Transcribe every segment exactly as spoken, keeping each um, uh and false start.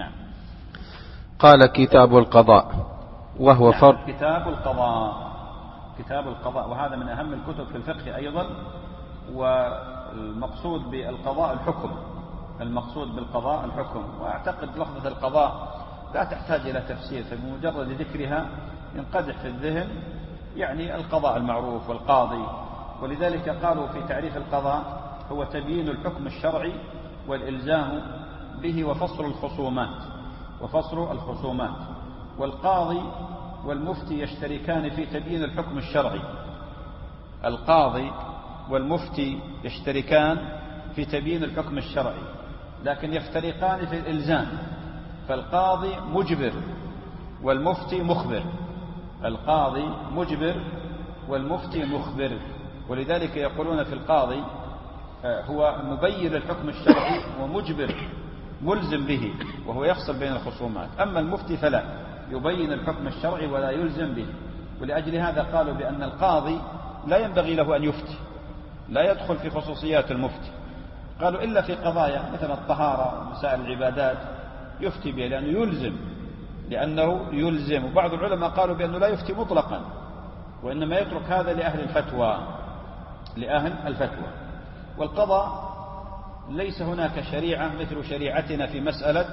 نعم. قال كتاب القضاء وهو فرض. نعم. كتاب القضاء، كتاب القضاء، وهذا من أهم الكتب في الفقه أيضا. والمقصود بالقضاء الحكم، المقصود بالقضاء الحكم. وأعتقد لفظة القضاء لا تحتاج إلى تفسير، فبمجرد ذكرها ينقدح في الذهن يعني القضاء المعروف والقاضي. ولذلك قالوا في تعريف القضاء هو تبيين الحكم الشرعي والإلزام به وفصل الخصومات، وفصل الخصومات. والقاضي والمفتي يشتركان في تبيين الحكم الشرعي، القاضي والمفتي يشتركان في تبيين الحكم الشرعي، لكن يفترقان في الإلزام. فالقاضي مجبر والمفتي مخبر، القاضي مجبر والمفتي مخبر. ولذلك يقولون في القاضي هو مبين الحكم الشرعي ومجبر ملزم به، وهو يفصل بين الخصومات. أما المفتي فلا يبين الحكم الشرعي ولا يلزم به. ولأجل هذا قالوا بأن القاضي لا ينبغي له أن يفتي، لا يدخل في خصوصيات المفتي. قالوا إلا في قضايا مثل الطهارة ومسائل العبادات يفتي به لأنه يلزم، لأنه يلزم. وبعض العلماء قالوا بأنه لا يفتي مطلقا، وإنما يترك هذا لأهل الفتوى، لأهل الفتوى. والقضاء ليس هناك شريعة مثل شريعتنا في مسألة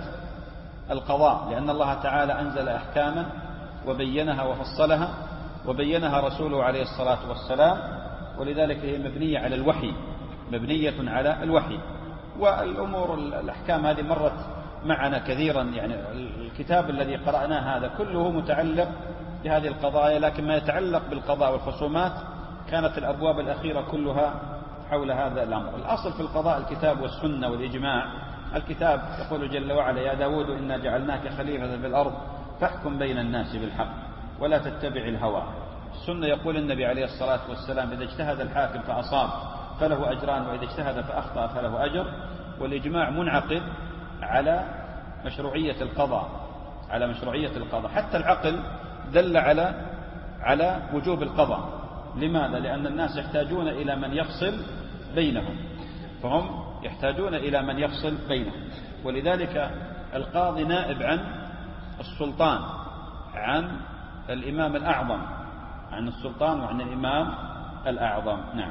القضاء، لأن الله تعالى أنزل أحكاما وبينها وفصلها، وبينها رسوله عليه الصلاة والسلام. ولذلك هي مبنية على الوحي، مبنية على الوحي. والأمور الأحكام هذه مرت معنا كثيرا، يعني الكتاب الذي قرأناه هذا كله متعلق بهذه القضايا. لكن ما يتعلق بالقضاء والخصومات كانت الأبواب الأخيرة كلها حول هذا الأمر. الأصل في القضاء الكتاب والسنة والإجماع. الكتاب يقول جل وعلا: يا داود إنا جعلناك خليفة في الأرض فاحكم بين الناس بالحق ولا تتبع الهوى. السنة يقول النبي عليه الصلاة والسلام: إذا اجتهد الحاكم فأصاب فله أجران، وإذا اجتهد فأخطأ فله أجر. والإجماع منعقد على مشروعية القضاء، على مشروعية القضاء. حتى العقل دل على على وجوب القضاء. لماذا؟ لأن الناس يحتاجون إلى من يفصل بينهم، فهم يحتاجون إلى من يفصل بينهم. ولذلك القاضي نائب عن السلطان، عن الإمام الأعظم، عن السلطان وعن الإمام الأعظم. نعم.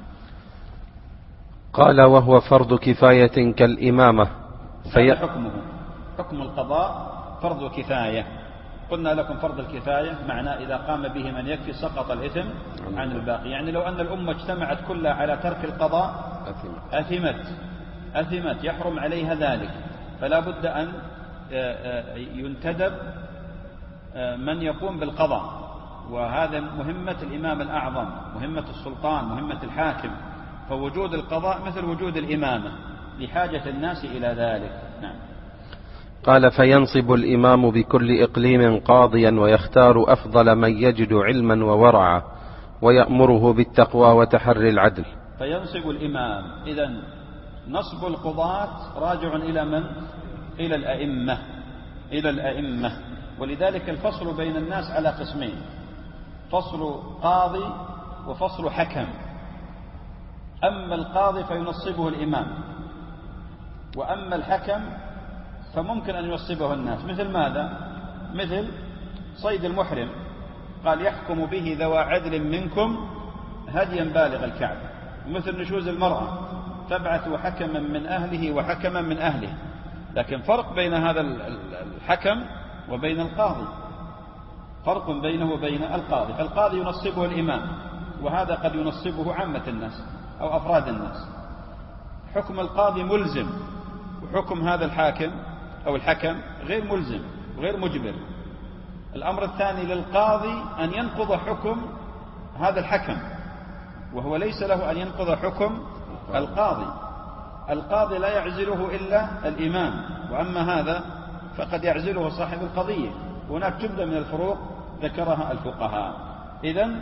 قال: وهو فرض كفاية كالإمامة. في حكمه حكم القضاء فرض كفاية. قلنا لكم فرض الكفاية معناه إذا قام به من يكفي سقط الإثم عن الباقي. يعني لو أن الأمة اجتمعت كلها على ترك القضاء أثمت أثمت يحرم عليها ذلك. فلا بد أن ينتدب من يقوم بالقضاء، وهذا مهمة الإمام الأعظم، مهمة السلطان، مهمة الحاكم. فوجود القضاء مثل وجود الإمامة لحاجة الناس إلى ذلك. نعم. قال: فينصب الإمام بكل إقليم قاضيا ويختار أفضل من يجد علما وورعا ويأمره بالتقوى وتحري العدل. فينصب الإمام، إذن نصب القضاة راجع إلى من؟ إلى الأئمة، إلى الأئمة. ولذلك الفصل بين الناس على قسمين: فصل قاضي وفصل حكم. أما القاضي فينصبه الإمام، وأما الحكم فممكن أن ينصبه الناس. مثل ماذا؟ مثل صيد المحرم، قال: يحكم به ذوى عدل منكم هديا بالغ الكعبة. مثل نشوز المرأة، تبعث حكما من أهله وحكما من أهله. لكن فرق بين هذا الحكم وبين القاضي، فرق بينه وبين القاضي. فالقاضي ينصبه الإمام، وهذا قد ينصبه عامة الناس أو أفراد الناس. حكم القاضي ملزم، وحكم هذا الحاكم أو الحكم غير ملزم وغير مجبر. الأمر الثاني للقاضي أن ينقض حكم هذا الحكم، وهو ليس له أن ينقض حكم القاضي. القاضي لا يعزله إلا الإمام، وأما هذا فقد يعزله صاحب القضية. هناك جملة من الفروق ذكرها الفقهاء. إذن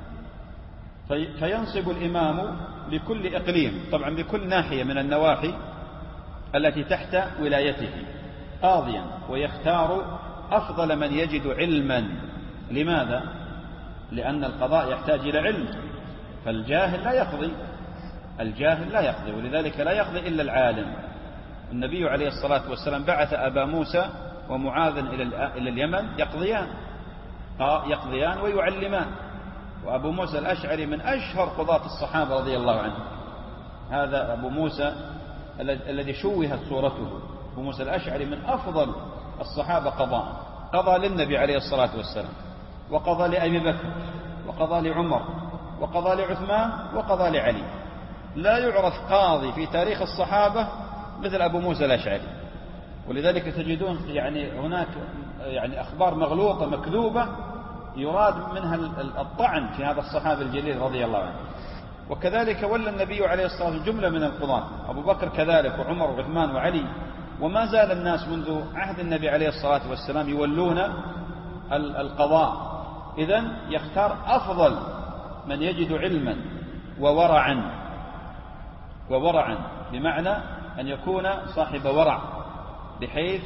فينصب الإمام بكل إقليم، طبعا بكل ناحية من النواحي التي تحت ولايته، قاضيا، ويختار أفضل من يجد علما. لماذا؟ لأن القضاء يحتاج إلى علم، فالجاهل لا يقضي، الجاهل لا يقضي، ولذلك لا يقضي إلا العالم. النبي عليه الصلاة والسلام بعث أبا موسى ومعاذ إلى اليمن يقضيان يقضيان ويعلمان، وأبو موسى الأشعري من أشهر قضاة الصحابة رضي الله عنه. هذا أبو موسى الذي شوهت صورته، أبو موسى الأشعري من أفضل الصحابة قضاء، قضى للنبي عليه الصلاة والسلام، وقضى لأبي بكر، وقضى لعمر، وقضى لعثمان، وقضى لعلي. لا يعرف قاضي في تاريخ الصحابة مثل أبو موسى الأشعري. ولذلك تجدون يعني هناك يعني أخبار مغلوطة مكذوبة يراد منها الطعن في هذا الصحابي الجليل رضي الله عنه. وكذلك ولى النبي عليه الصلاة والسلام جملة من القضاة، أبو بكر كذلك، وعمر وعثمان وعلي، وما زال الناس منذ عهد النبي عليه الصلاة والسلام يولون القضاء. إذن يختار أفضل من يجد علما وورعا، وورعا بمعنى أن يكون صاحب ورع، بحيث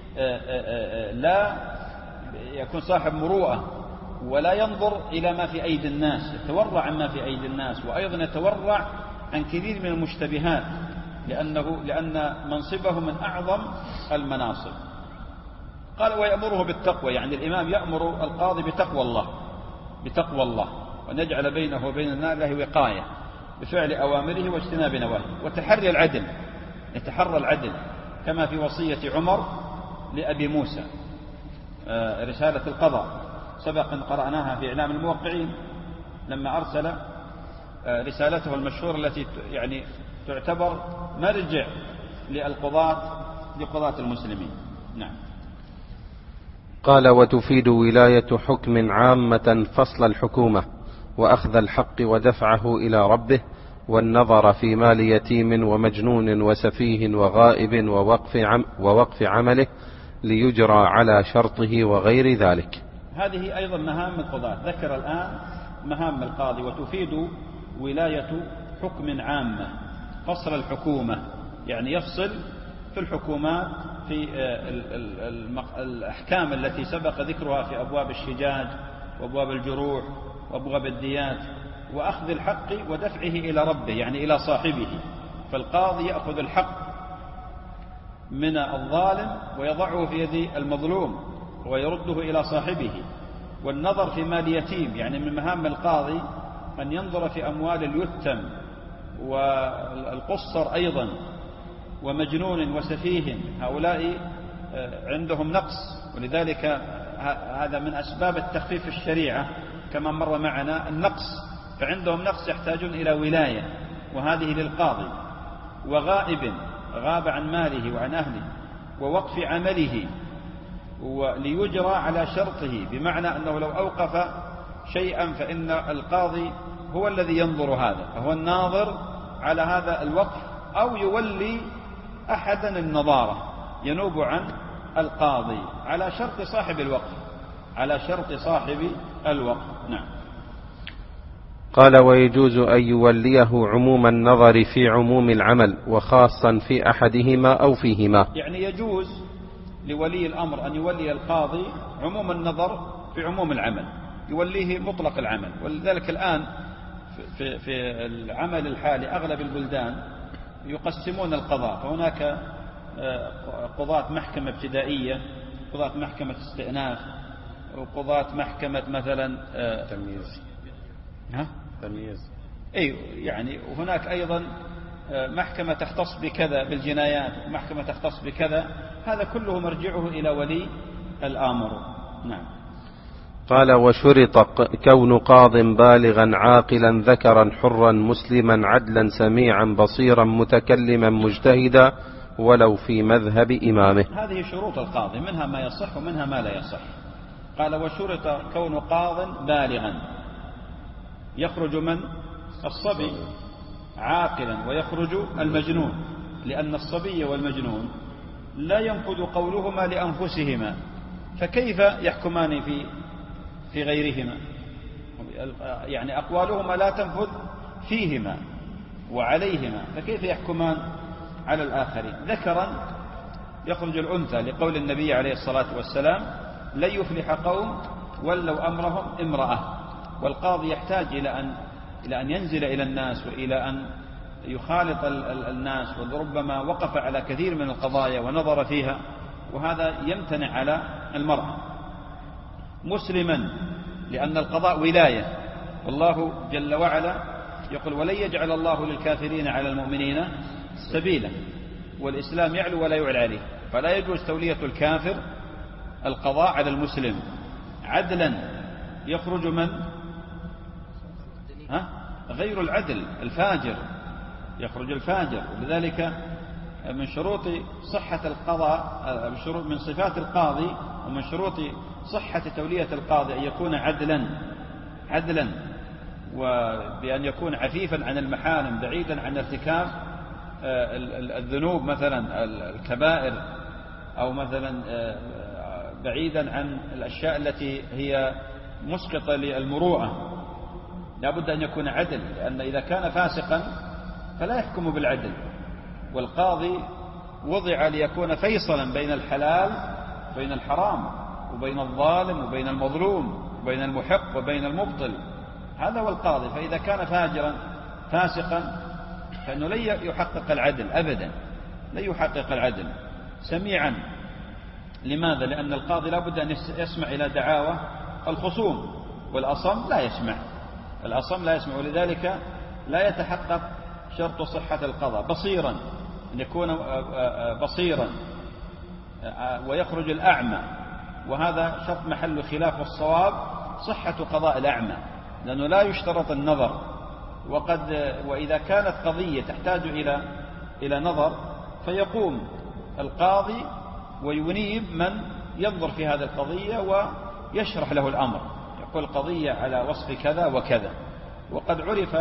لا يكون صاحب مروءة، ولا ينظر إلى ما في أيدي الناس، يتورع عما في أيدي الناس، وأيضا يتورع عن كثير من المشتبهات، لأنه لأن منصبه من أعظم المناصب. قال ويأمره بالتقوى، يعني الإمام يأمر القاضي بتقوى الله، بتقوى الله، وأن يجعل بينه وبين النار وقاية بفعل أوامره واجتناب نواهيه، وتحري العدل، يتحرى العدل كما في وصية عمر لأبي موسى رسالة القضاء، سبق أن قرأناها في إعلام الموقعين لما أرسل رسالته المشهورة التي يعني تعتبر مرجع للقضاة لقضاة المسلمين. نعم. قال وتفيد ولاية حكم عامة فصل الحكومة وأخذ الحق ودفعه إلى ربه، والنظر في مال يتيم ومجنون وسفيه وغائب ووقف, عم ووقف عمله ليجرى على شرطه وغير ذلك. هذه أيضا مهام القضاة. ذكر الآن مهام القاضي. وتفيد ولاية حكم عامة فصل الحكومة، يعني يفصل في الحكومات في الأحكام التي سبق ذكرها في أبواب الشجاج وأبواب الجروح وأبواب الديات، وأخذ الحق ودفعه إلى ربه، يعني إلى صاحبه. فالقاضي يأخذ الحق من الظالم ويضعه في يد المظلوم ويرده إلى صاحبه. والنظر في مال يتيم، يعني من مهام القاضي أن ينظر في أموال اليتم والقصر أيضا ومجنون وسفيه، هؤلاء عندهم نقص، ولذلك هذا من أسباب التخفيف في الشريعة كما مر معنا النقص، فعندهم نقص يحتاجون إلى ولاية، وهذه للقاضي. وغائب غاب عن ماله وعن أهله، ووقف عمله وليجرى على شرطه، بمعنى أنه لو أوقف شيئا فإن القاضي هو الذي ينظر هذا، فهو الناظر على هذا الوقف، أو يولي أحدا النظارة ينوب عن القاضي على شرط صاحب الوقف، على شرط صاحب الوقف. نعم. قال ويجوز أن يوليه عموم النظر في عموم العمل وخاصا في أحدهما أو فيهما، يعني يجوز لولي الأمر أن يولي القاضي عموم النظر في عموم العمل، يوليه مطلق العمل. ولذلك الآن في, في العمل الحالي أغلب البلدان يقسمون القضاء، فهناك قضاة محكمة ابتدائية، قضاة محكمة استئناف، وقضاة محكمة مثلا تمييز. ها؟ تمييز. أي يعني وهناك أيضا محكمة تختص بكذا بالجنايات، ومحكمة تختص بكذا. هذا كله مرجعه إلى ولي الأمر. نعم. قال وشرط كون قاض بالغا عاقلا ذكرا حرا مسلما عدلا سميعا بصيرا متكلما مجتهدا ولو في مذهب إمامه. هذه شروط القاضي، منها ما يصح ومنها ما لا يصح. قال وشرط كون قاض بالغا، يخرج من الصبي عاقلا ويخرج المجنون، لأن الصبي والمجنون لا ينفذ قولهما لأنفسهما، فكيف يحكمان في في غيرهما؟ يعني أقوالهما لا تنفذ فيهما وعليهما، فكيف يحكمان على الآخرين؟ ذكرا يخرج الأنثى، لقول النبي عليه الصلاة والسلام لن يفلح قوم ولوا أمرهم امرأة. والقاضي يحتاج إلى أن إلى أن ينزل إلى الناس وإلى أن يخالط الناس، وربما وقف على كثير من القضايا ونظر فيها، وهذا يمتنع على المرأة مسلما، لأن القضاء ولاية، والله جل وعلا يقول ولن يجعل الله للكافرين على المؤمنين سبيلا، والإسلام يعلو ولا يعلى عليه، فلا يجوز تولية الكافر القضاء على المسلم عدلا. يخرج من ها؟ غير العدل الفاجر، يخرج الفاجر. ولذلك من شروط صحة القضاء، من صفات القاضي ومن شروط صحة تولية القاضي أن يكون عدلا عدلا وبأن يكون عفيفا عن المحارم، بعيدا عن ارتكاب الذنوب مثلا الكبائر، أو مثلا بعيدا عن الأشياء التي هي مسقطة للمروءة. لا بد أن يكون عدل، لأن إذا كان فاسقا فلا يحكم بالعدل، والقاضي وضع ليكون فيصلا بين الحلال وبين الحرام، وبين الظالم وبين المظلوم، وبين المحق وبين المبطل. هذا هو القاضي. فإذا كان فاجرا فاسقا فإنه لن يحقق العدل أبدا، لن يحقق العدل. سميعا، لماذا؟ لأن القاضي لا بد أن يسمع إلى دعاوى الخصوم، والأصم لا يسمع، الأصم لا يسمع. ولذلك لا يتحقق شرط صحة القضاء. بصيرا، أن يكون بصيرا، ويخرج الأعمى، وهذا شرط محل خلاف، والصواب صحة قضاء الأعمى، لأنه لا يشترط النظر. وقد وإذا كانت قضية تحتاج إلى إلى نظر فيقوم القاضي وينيب من ينظر في هذه القضية ويشرح له الأمر، يقول قضية على وصف كذا وكذا. وقد عرف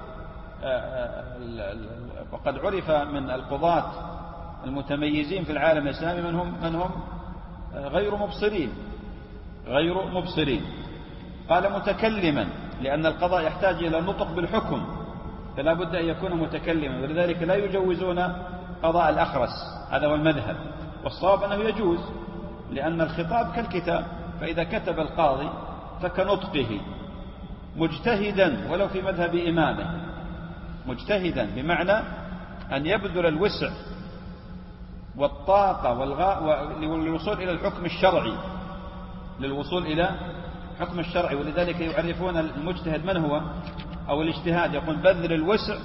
وقد عرف من القضاة المتميزين في العالم الإسلامي من هم من هم غير مبصرين غير مبصرين قال متكلما، لأن القضاء يحتاج إلى نطق بالحكم، فلا بد أن يكون متكلما، ولذلك لا يجوزون قضاء الأخرس، هذا هو المذهب. والصواب أنه يجوز، لأن الخطاب كالكتاب، فإذا كتب القاضي فكنطقه، مجتهدا ولو في مذهب إمامه، مجتهدا بمعنى أن يبذل الوسع والطاقة والغاء للوصول إلى الحكم الشرعي، للوصول إلى حكم الشرعي. ولذلك يعرفون المجتهد من هو، أو الاجتهاد يقول بذل الوسع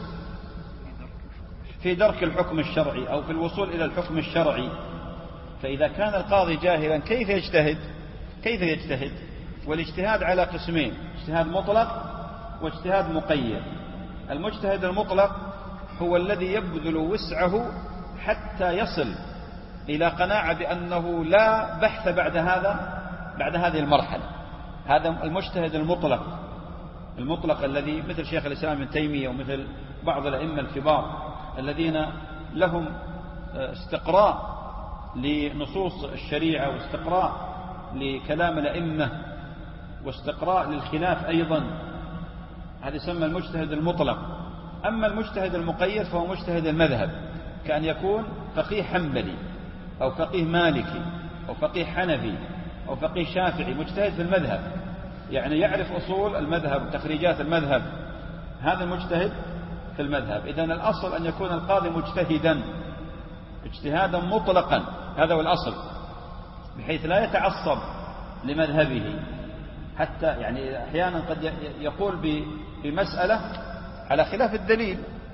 في درك الحكم الشرعي أو في الوصول إلى الحكم الشرعي. فإذا كان القاضي جاهلا كيف يجتهد كيف يجتهد والاجتهاد على قسمين، اجتهاد مطلق واجتهاد مقيد. المجتهد المطلق هو الذي يبذل وسعه حتى يصل إلى قناعة بأنه لا بحث بعد هذا بعد هذه المرحلة. هذا المجتهد المطلق المطلق الذي مثل شيخ الإسلام ابن تيمية ومثل بعض الأئمة الكبار الذين لهم استقراء لنصوص الشريعة، واستقراء لكلام الأئمة، واستقراء للخلاف أيضا. هذا يسمى المجتهد المطلق. أما المجتهد المقيد فهو مجتهد المذهب، كأن يكون فقيه حنبلي أو فقيه مالكي أو فقيه حنفي أو فقيه شافعي، مجتهد في المذهب، يعني يعرف أصول المذهب وتخريجات المذهب، هذا المجتهد في المذهب. إذن الأصل أن يكون القاضي مجتهدا اجتهادا مطلقا، هذا هو الأصل، بحيث لا يتعصب لمذهبه. حتى يعني أحيانا قد يقول بمسألة على خلاف الدليل،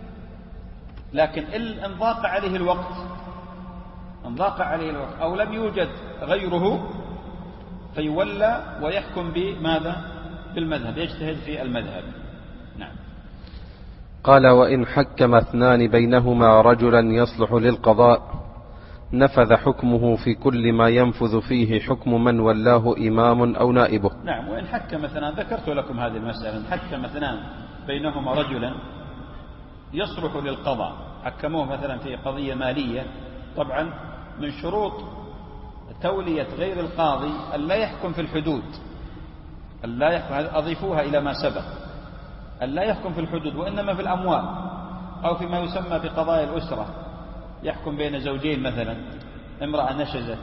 لكن إن ضاق عليه الوقت إن ضاق عليه الوقت أو لم يوجد غيره فيولى ويحكم بماذا؟ بالمذهب، يجتهد في المذهب. نعم. قال وإن حكم اثنان بينهما رجلا يصلح للقضاء نفذ حكمه في كل ما ينفذ فيه حكم من ولاه إمام أو نائبه. نعم. وإن حكم اثنان، ذكرت لكم هذه المسألة، إن حكم اثنان بينهما رجلا يصلح للقضاء، حكموه مثلا في قضية مالية، طبعا من شروط تولية غير القاضي أن لا يحكم في الحدود، أن لا يحكم، أضيفوها إلى ما سبق، أن لا يحكم في الحدود، وإنما في الأموال أو فيما يسمى بقضايا الأسرة، يحكم بين زوجين مثلا، امرأة نشزت،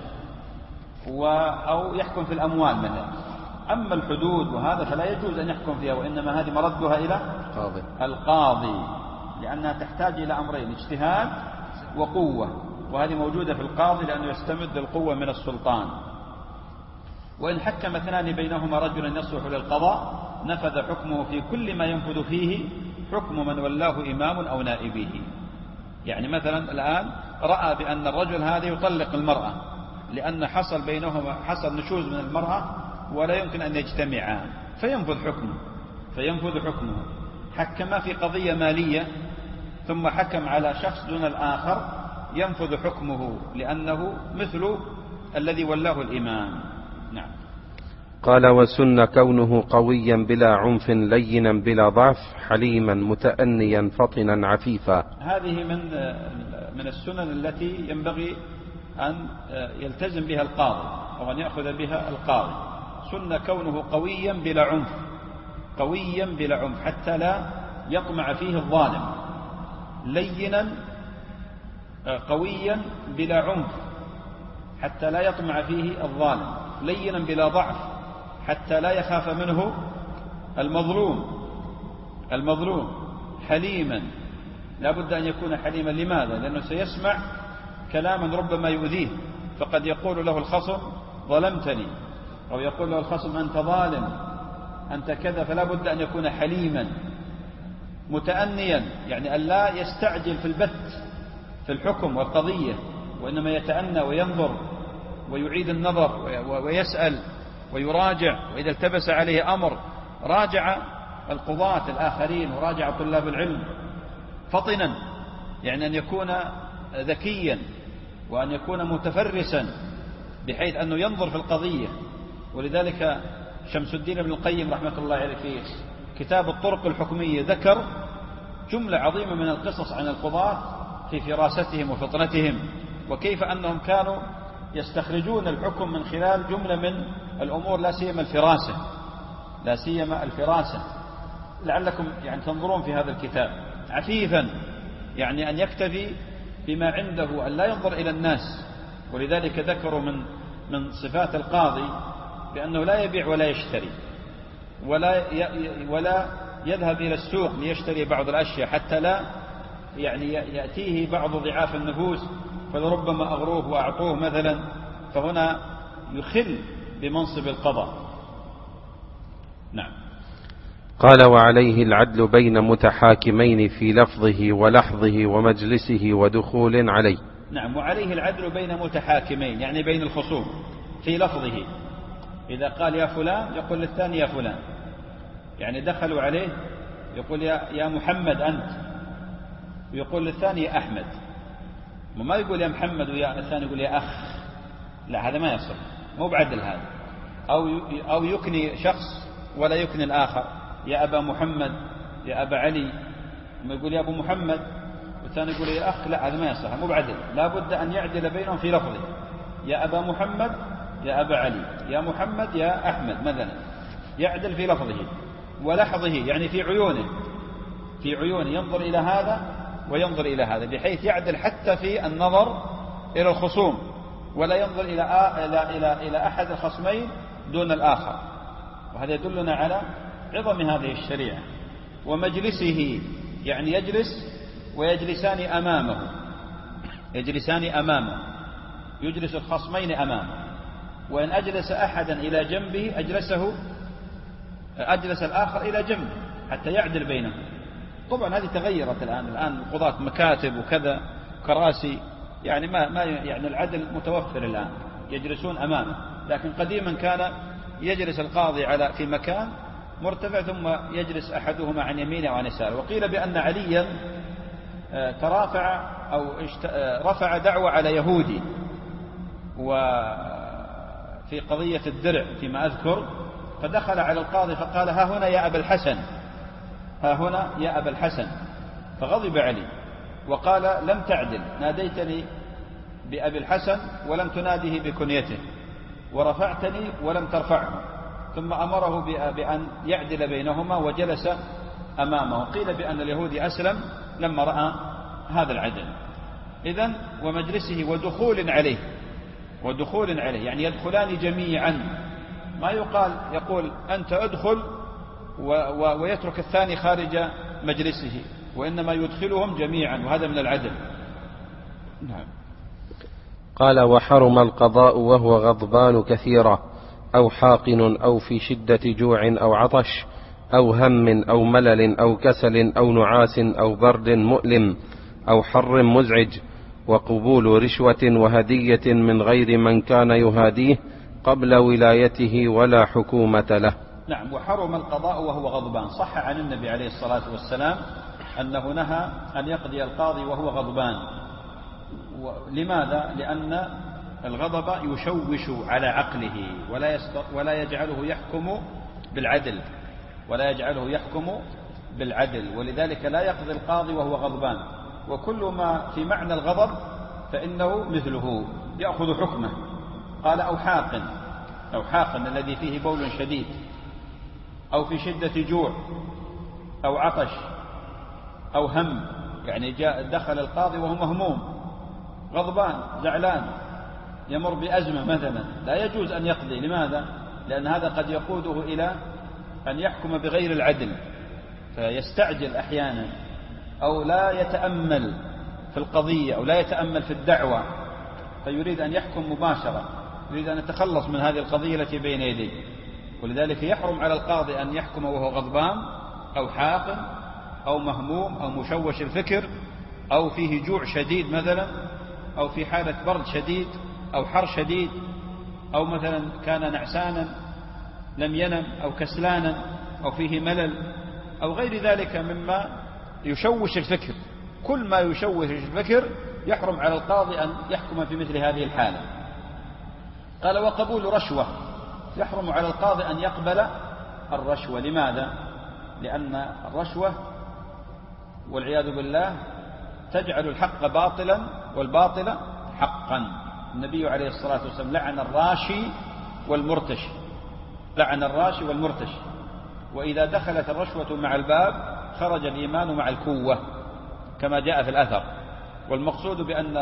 أو يحكم في الأموال مثلا. أما الحدود وهذا فلا يجوز أن يحكم فيها، وإنما هذه مردها إلى قاضي. القاضي. لأنها تحتاج إلى أمرين: اجتهاد وقوة، وهذه موجودة في القاضي لأنه يستمد القوة من السلطان. وإن حكم اثنان بينهما رجلا يصلح للقضاء نفذ حكمه في كل ما ينفذ فيه حكم من ولاه إمام أو نائبه. يعني مثلا الآن رأى بأن الرجل هذا يطلق المرأة لأن حصل بينهما حصل نشوز من المرأة ولا يمكن أن يجتمعا، فينفذ حكمه فينفذ حكمه حكم في قضية مالية ثم حكم على شخص دون الآخر، ينفذ حكمه لأنه مثل الذي ولاه الإمام. نعم. قال: وسن كونه قويا بلا عنف لينا بلا ضعف حليما متأنيا فطنا عفيفا. هذه من من السنن التي ينبغي أن يلتزم بها القاضي أو أن يأخذ بها القاضي. سن كونه قويا بلا عنف، قويا بلا عنف حتى لا يطمع فيه الظالم، لينا قويا بلا عنف حتى لا يطمع فيه الظالم، لينا بلا ضعف حتى لا يخاف منه المظلوم المظلوم حليما، لا بد أن يكون حليما. لماذا؟ لأنه سيسمع كلاما ربما يؤذيه، فقد يقول له الخصم ظلمتني، أو يقول له الخصم أنت ظالم، أنت كذا، فلا بد أن يكون حليما متأنيا، يعني أن لا يستعجل في البت في الحكم والقضية، وإنما يتأنى وينظر ويعيد النظر ويسأل ويراجع، وإذا التبس عليه أمر راجع القضاة الآخرين وراجع طلاب العلم. فطنا يعني أن يكون ذكيا وأن يكون متفرسا بحيث أنه ينظر في القضية. ولذلك شمس الدين ابن القيم رحمة الله عليه في كتاب الطرق الحكمية ذكر جملة عظيمة من القصص عن القضاة في فراستهم وفطنتهم، وكيف أنهم كانوا يستخرجون الحكم من خلال جملة من الأمور، لا سيما الفراسة لا سيما الفراسة لعلكم يعني تنظرون في هذا الكتاب. عفيفا يعني أن يكتفي بما عنده، أن لا ينظر إلى الناس. ولذلك ذكروا من من صفات القاضي بأنه لا يبيع ولا يشتري، ولا ولا يذهب إلى السوق ليشتري بعض الأشياء حتى لا يعني يأتيه بعض ضعاف النفوس فلربما أغروه وأعطوه مثلا، فهنا يخل بمنصب القضاء. نعم. قال: وعليه العدل بين متحاكمين في لفظه ولحظه ومجلسه ودخول عليه. نعم، وعليه العدل بين متحاكمين يعني بين الخصوم في لفظه، إذا قال يا فلان يقول للثاني يا فلان، يعني دخلوا عليه يقول يا, يا محمد أنت، ويقول للثاني يا أحمد، وما يقول يا محمد ويا الثاني يقول يا أخ، لا هذا ما يصح، مو بعدل هذا. أو أو يكني شخص ولا يكني الآخر، يا أبا محمد يا أبا علي، ما يقول يا أبو محمد والثاني يقول يا أخ، لا هذا ما يصح، مو بعدل. لا بد أن يعدل بينهم في لفظه، يا أبا محمد يا أبا علي، يا محمد يا أحمد مثلا، يعدل في لفظه. ولحظه يعني في عيونه في عيونه ينظر إلى هذا وينظر إلى هذا، بحيث يعدل حتى في النظر إلى الخصوم، ولا ينظر إلى إلى إلى إلى أحد الخصمين دون الآخر. وهذا يدلنا على عظم هذه الشريعة. ومجلسه يعني يجلس ويجلسان أمامه يجلسان أمامه يجلس الخصمين أمامه، وإن أجلس أحدا إلى جنبه أجلسه أجلس الآخر إلى جنبه حتى يعدل بينهم. طبعا هذه تغيرت الآن الآن القضاة مكاتب وكذا كراسي، يعني ما ما يعني العدل متوفر الآن، يجلسون أمامه. لكن قديما كان يجلس القاضي على في مكان مرتفع ثم يجلس أحدهما عن يمينه وعن يساره. وقيل بأن عليا ترافع أو رفع دعوة على يهودي وفي قضية الدرع فيما أذكر، فدخل على القاضي فقال ها هنا يا أبا الحسن ها هنا يا أبا الحسن، فغضب علي وقال لم تعدل، ناديتني بأبي الحسن ولم تناده بكنيته، ورفعتني ولم ترفعه. ثم أمره بأن يعدل بينهما وجلس أمامه. قيل بأن اليهودي أسلم لما رأى هذا العدل. إذن ومجلسه ودخول عليه ودخول عليه يعني يدخلان جميعا، ما يقال يقول أنت أدخل ويترك الثاني خارج مجلسه، وإنما يدخلهم جميعا، وهذا من العدل. نعم. قال: وحرم القضاء وهو غضبان كثيرا، أو حاقن، أو في شدة جوع أو عطش، أو هم أو ملل أو كسل أو نعاس أو برد مؤلم أو حر مزعج، وقبول رشوة وهدية من غير من كان يهاديه قبل ولايته ولا حكومة له. نعم. وحرم القضاء وهو غضبان. صح عن النبي عليه الصلاة والسلام أنه نهى أن يقضي القاضي وهو غضبان. لماذا؟ لأن الغضب يشوش على عقله ولا, ولا يجعله يحكم بالعدل ولا يجعله يحكم بالعدل ولذلك لا يقضي القاضي وهو غضبان. وكل ما في معنى الغضب فإنه مثله يأخذ حكمه. قال: أو حاقن، أو حاقن الذي فيه بول شديد، أو في شدة جوع أو عطش أو هم، يعني جاء دخل القاضي وهو مهموم غضبان زعلان يمر بأزمة مثلا، لا يجوز أن يقضي. لماذا؟ لأن هذا قد يقوده إلى أن يحكم بغير العدل، فيستعجل أحيانا، أو لا يتأمل في القضية، أو لا يتأمل في الدعوة، فيريد أن يحكم مباشرة، يريد أن يتخلص من هذه القضية التي بين يديه. ولذلك يحرم على القاضي أن يحكم وهو غضبان أو حاقن أو مهموم أو مشوش الفكر أو فيه جوع شديد مثلا، أو في حالة برد شديد أو حر شديد، أو مثلا كان نعسانا لم ينم أو كسلانا أو فيه ملل أو غير ذلك مما يشوش الفكر. كل ما يشوش الفكر يحرم على القاضي أن يحكم في مثل هذه الحالة. قال: وقبول رشوة، يحرم على القاضي أن يقبل الرشوة. لماذا؟ لأن الرشوة والعياذ بالله تجعل الحق باطلا والباطل حقا. النبي عليه الصلاة والسلام لعن الراشي والمرتشي، لعن الراشي والمرتشي. وإذا دخلت الرشوة مع الباب خرج الإيمان مع الكوة كما جاء في الأثر. والمقصود بأن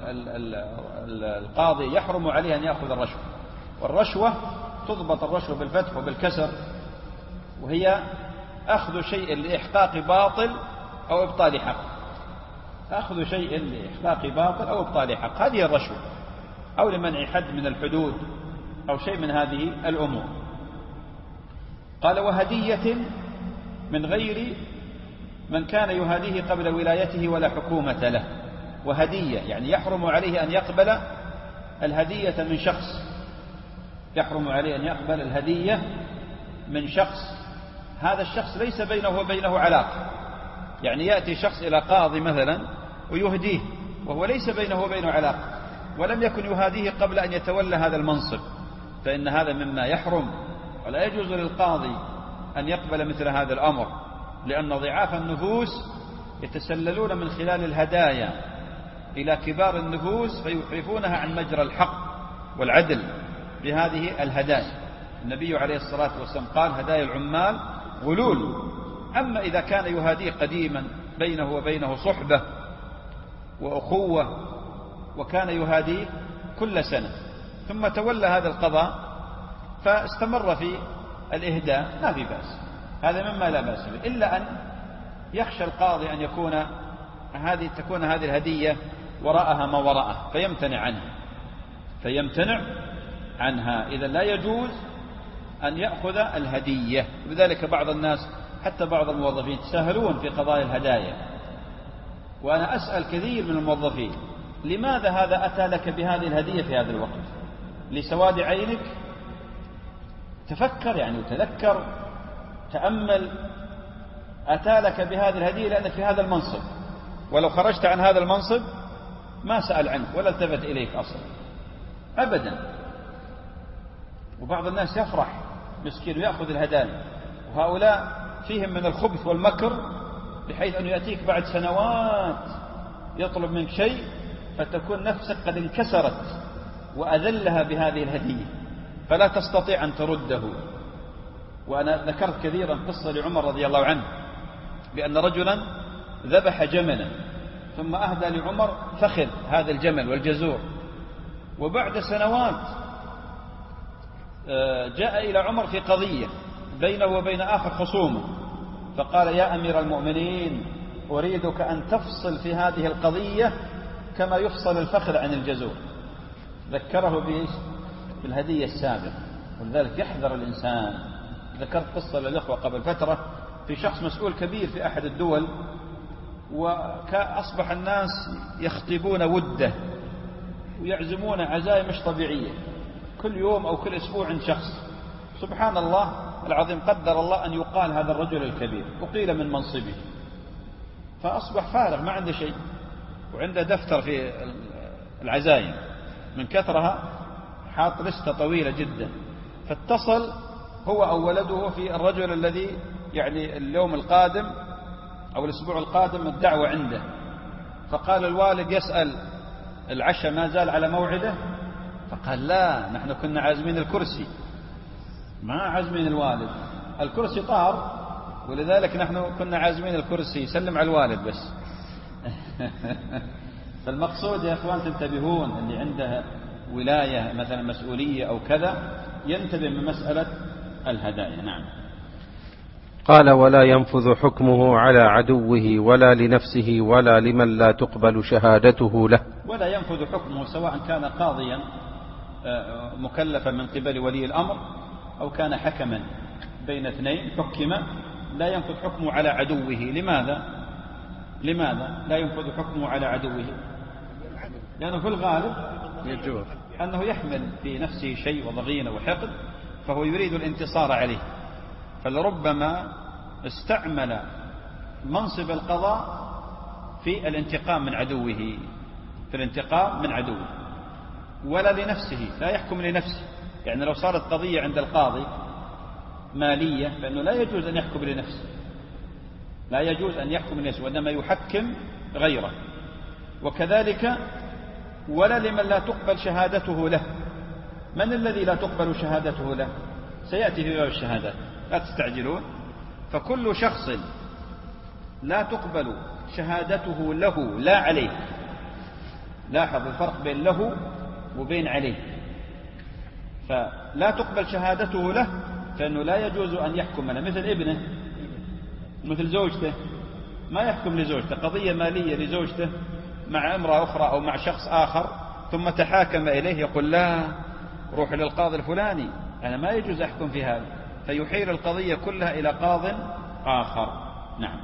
القاضي يحرم عليه أن يأخذ الرشوة. والرشوة تضبط الرشوة بالفتح وبالكسر، وهي أخذ شيء لإحقاق باطل أو إبطال حق. أخذ شيء لإحقاق باطل أو إبطال حق، هذه الرشوة، أو لمنع حد من الحدود أو شيء من هذه الأمور. قال: وهدية من غير من كان يهاديه قبل ولايته ولا حكومة له. وهدية يعني يحرم عليه أن يقبل الهدية من شخص، يحرم عليه أن يقبل الهدية من شخص هذا الشخص ليس بينه وبينه علاقة. يعني يأتي شخص إلى قاضي مثلا ويهديه وهو ليس بينه وبينه علاقة، ولم يكن يهاديه قبل أن يتولى هذا المنصب، فإن هذا مما يحرم، ولا يجوز للقاضي أن يقبل مثل هذا الأمر، لأن ضعاف النفوس يتسللون من خلال الهدايا إلى كبار النفوس فيحرفونها عن مجرى الحق والعدل بهذه الهدايا. النبي عليه الصلاة والسلام قال: هدايا العمال غلول. أما إذا كان يهاديه قديما بينه وبينه صحبة وأخوة، وكان يهاديه كل سنة، ثم تولى هذا القضاء فاستمر في الإهداء، ما في بأس، هذا مما لا بأس به، إلا أن يخشى القاضي أن يكون هذه تكون هذه الهدية وراءها ما وراءه فيمتنع عنها فيمتنع عنها إذا لا يجوز أن يأخذ الهدية. لذلك بعض الناس حتى بعض الموظفين يتساهلون في قضاء الهدايا، وأنا أسأل كثير من الموظفين: لماذا هذا أتى لك بهذه الهدية في هذا الوقت؟ لسواد عينك؟ تفكر يعني وتذكر، تأمل، أتى لك بهذه الهدية لأنك في هذا المنصب، ولو خرجت عن هذا المنصب ما سأل عنك ولا التفت إليك أصلا أبدا. وبعض الناس يفرح مسكين ويأخذ الهدايا، وهؤلاء فيهم من الخبث والمكر بحيث أنه يأتيك بعد سنوات يطلب منك شيء فتكون نفسك قد انكسرت وأذلها بهذه الهدية فلا تستطيع أن ترده. وأنا ذكرت كثيرا قصة لعمر رضي الله عنه بأن رجلا ذبح جملا ثم أهدى لعمر فخذ هذا الجمل والجزور، وبعد سنوات جاء إلى عمر في قضية بينه وبين آخر خصومه، فقال: يا أمير المؤمنين أريدك أن تفصل في هذه القضية كما يفصل الفخذ عن الجزور. ذكره بإيش؟ بالهدية السابقة. ولذلك يحذر الإنسان. ذكرت قصة للإخوة قبل فترة في شخص مسؤول كبير في أحد الدول، وأصبح الناس يخطبون وده ويعزمون عزايم مش طبيعية كل يوم أو كل أسبوع عند شخص. سبحان الله العظيم، قدر الله أن يقال هذا الرجل الكبير أقيل من منصبه، فأصبح فارغ ما عنده شيء، وعنده دفتر في العزايم من كثرها حاط لستة طويلة جدا. فاتصل هو أو ولده في الرجل الذي يعني اليوم القادم أو الأسبوع القادم الدعوة عنده، فقال الوالد يسأل العشاء ما زال على موعده؟ فقال لا، نحن كنا عازمين الكرسي، ما عازمين الوالد، الكرسي طار ولذلك نحن كنا عازمين الكرسي، سلم على الوالد بس. فالمقصود يا أخوان تنتبهون، اللي عنده ولاية مثلا مسؤولية أو كذا ينتبه من مسألة الهدايا. نعم. قال ولا ينفذ حكمه على عدوه ولا لنفسه ولا لمن لا تقبل شهادته له. ولا ينفذ حكمه سواء كان قاضيا مكلفا من قبل ولي الأمر أو كان حكما بين اثنين حكم، لا ينفذ حكمه على عدوه. لماذا؟ لماذا لا ينفذ حكمه على عدوه؟ لأنه في الغالب يجوز أنه يحمل في نفسه شيء وضغينة وحقد، فهو يريد الانتصار عليه، فلربما استعمل منصب القضاء في الانتقام من عدوه، في الانتقام من عدوه. ولا لنفسه، لا يحكم لنفسه. يعني لو صارت قضية عند القاضي مالية فإنه لا يجوز أن يحكم لنفسه، لا يجوز أن يحكم لنفسه، وإنما يحكم غيره. وكذلك ولا لمن لا تقبل شهادته له. من الذي لا تقبل شهادته له؟ سيأتي في باب الشهادات، لا تستعجلون. فكل شخص لا تقبل شهادته له لا عليه. لاحظ الفرق بين له وبين عليه. فلا تقبل شهادته له فإنه لا يجوز أن يحكم له، مثل ابنه، مثل زوجته، ما يحكم لزوجته قضية مالية لزوجته مع امرأة أخرى أو مع شخص آخر ثم تحاكم إليه، يقول لا روح للقاضي الفلاني، أنا ما يجوز أحكم في هذا، فيحيل القضية كلها إلى قاض آخر. نعم.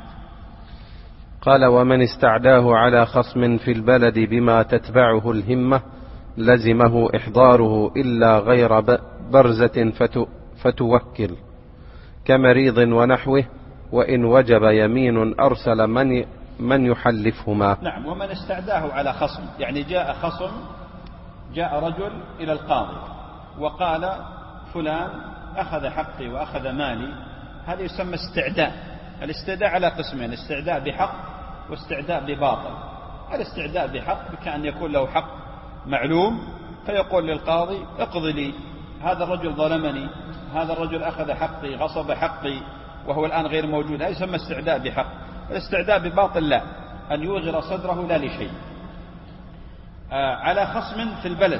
قال ومن استعداه على خصم في البلد بما تتبعه الهمة لزمه إحضاره إلا غير برزة فتوكل كمريض ونحوه، وإن وجب يمين أرسل من من يحلفهما. نعم. ومن استعداه على خصم، يعني جاء خصم، جاء رجل إلى القاضي وقال فلان أخذ حقي وأخذ مالي، هذا يسمى استعداء. الاستعداء على قسمين، استعداء بحق واستعداء بباطل. الاستعداء بحق كأن يكون له حق معلوم فيقول للقاضي اقضي لي، هذا الرجل ظلمني، هذا الرجل أخذ حقي، غصب حقي وهو الآن غير موجود، هذا يسمى استعداء بحق. الاستعداء بباطل لا، أن يوغر صدره لا لشيء. آه على خصم في البلد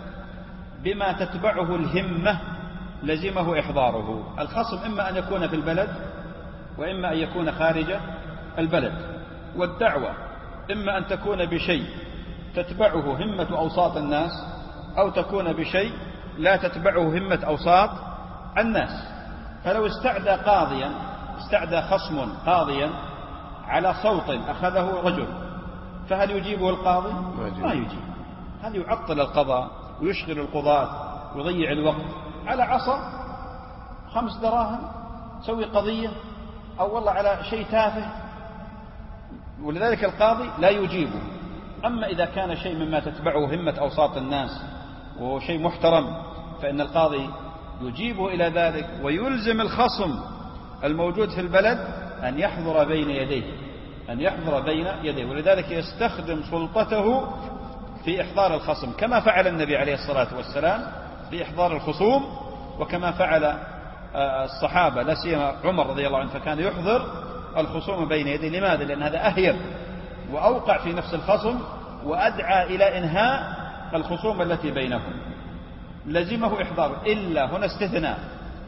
بما تتبعه الهمة لزمه إحضاره. الخصم إما أن يكون في البلد وإما أن يكون خارج البلد. والدعوة إما أن تكون بشيء تتبعه همة أوساط الناس أو تكون بشيء لا تتبعه همة أوساط الناس. فلو استعدى قاضيا، استعدى خصم قاضيا على صوت أخذه رجل، فهل يجيبه القاضي؟ ما يجيب. هل يعطل القضاء ويشغل القضاة ويضيع الوقت على عصا خمس دراهم سوي قضية، أو والله على شيء تافه، ولذلك القاضي لا يجيبه. أما إذا كان شيء مما تتبعه همة أوساط الناس وهو شيء محترم فإن القاضي يجيبه إلى ذلك، ويلزم الخصم الموجود في البلد أن يحضر بين يديه، أن يحضر بين يديه. ولذلك يستخدم سلطته في إحضار الخصم كما فعل النبي عليه الصلاة والسلام في إحضار الخصوم، وكما فعل الصحابة لا سيما عمر رضي الله عنه، فكان يحضر الخصوم بين يديه. لماذا؟ لأن هذا أهيب وأوقع في نفس الخصم وأدعى إلى إنهاء الخصوم التي بينهم. لزمه إحضاره إلا، هنا استثناء،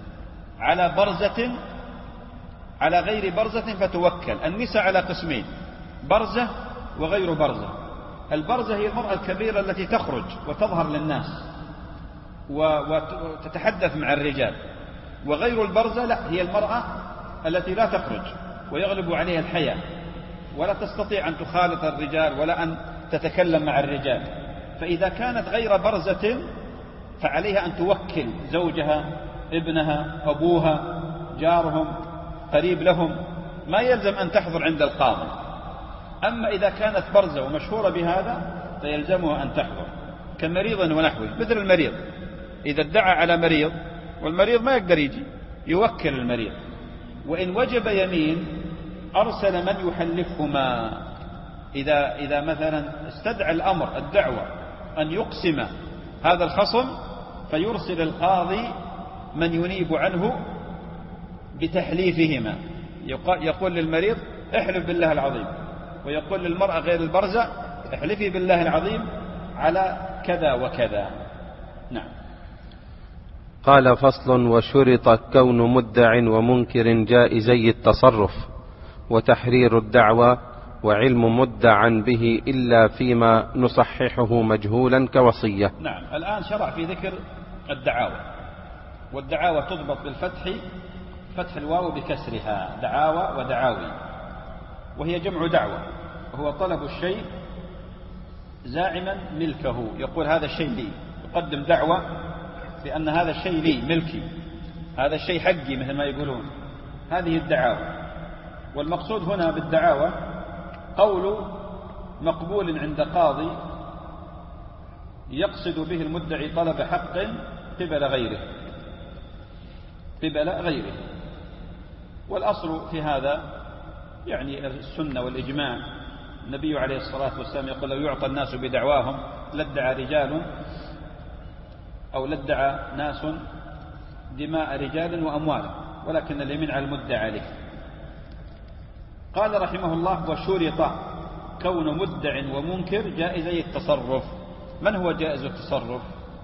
على برزة، على غير برزة فتوكل. النساء على قسمين، برزة وغير برزة. البرزة هي المرأة الكبيرة التي تخرج وتظهر للناس وتتحدث مع الرجال، وغير البرزة لا، هي المرأة التي لا تخرج ويغلب عليها الحياء ولا تستطيع أن تخالط الرجال ولا أن تتكلم مع الرجال. فإذا كانت غير برزة فعليها أن توكل زوجها، ابنها، أبوها، جارهم، قريب لهم، ما يلزم أن تحضر عند القاضي. أما إذا كانت برزة ومشهورة بهذا فيلزمها أن تحضر، كمريض ونحوه. مثل المريض إذا ادعى على مريض والمريض ما يقدر يجي يوكل المريض، وإن وجب يمين أرسل من يحلفهما. إذا, إذا مثلا استدعى الأمر الدعوة أن يقسم هذا الخصم فيرسل القاضي من ينيب عنه بتحليفهما، يقول للمريض احلف بالله العظيم، ويقول للمرأة غير البرزة احلفي بالله العظيم على كذا وكذا. نعم. قال: فصل: وشرط كون مدع ومنكر جائزي التصرف، وتحرير الدعوى، وعلم مدعا به إلا فيما نصححه مجهولا كوصية. نعم. الآن شرع في ذكر الدعاوى، والدعاوى تضبط بالفتح، فتح الواو بكسرها، دعاوى ودعاوي، وهي جمع دعوة، وهو طلب الشيء زاعما ملكه، يقول هذا الشيء لي، يقدم دعوة بأن هذا الشيء لي ملكي، هذا الشيء حقي مثل ما يقولون. هذه الدعاوى. والمقصود هنا بالدعاوى قول مقبول عند قاضي يقصد به المدعي طلب حق قبل غيره قبل غيره والأصل في هذا يعني السنة والإجماع. النبي عليه الصلاة والسلام يقول: لو يعطى الناس بدعواهم لادعى رجال أو لادعى ناس دماء رجال وأموالا، ولكن اليمين على المدعى عليه. قال رحمه الله: وشرط كون مدع ومنكر جائزي التصرف. من هو جائز التصرف؟